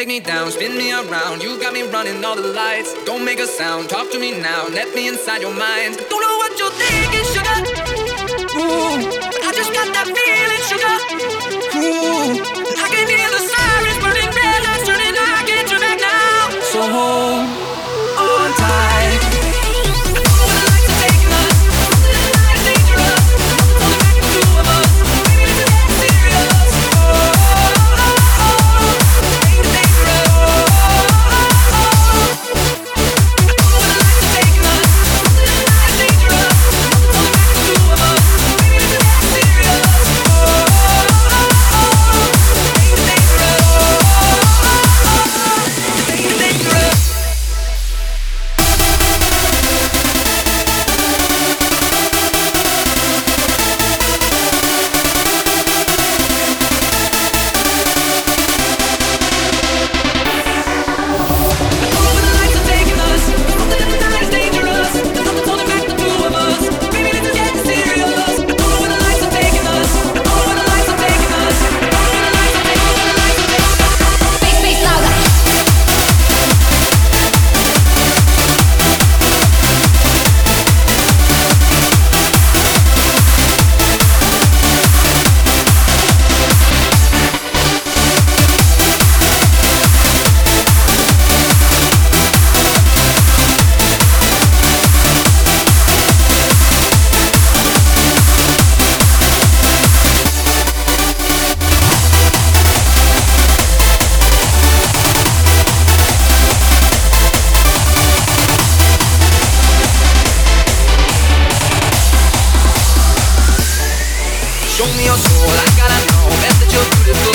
take me down, spin me around. You got me running all the lights. Don't make a sound, talk to me now. Let me inside your mind. Don't know what you're thinking, sugar. Ooh, but I just got that feeling, sugar. Ooh, I can hear the sirens burning, red lights turning. I can't turn back now. So hold on tight. Show me your soul, I gotta know best that you're beautiful.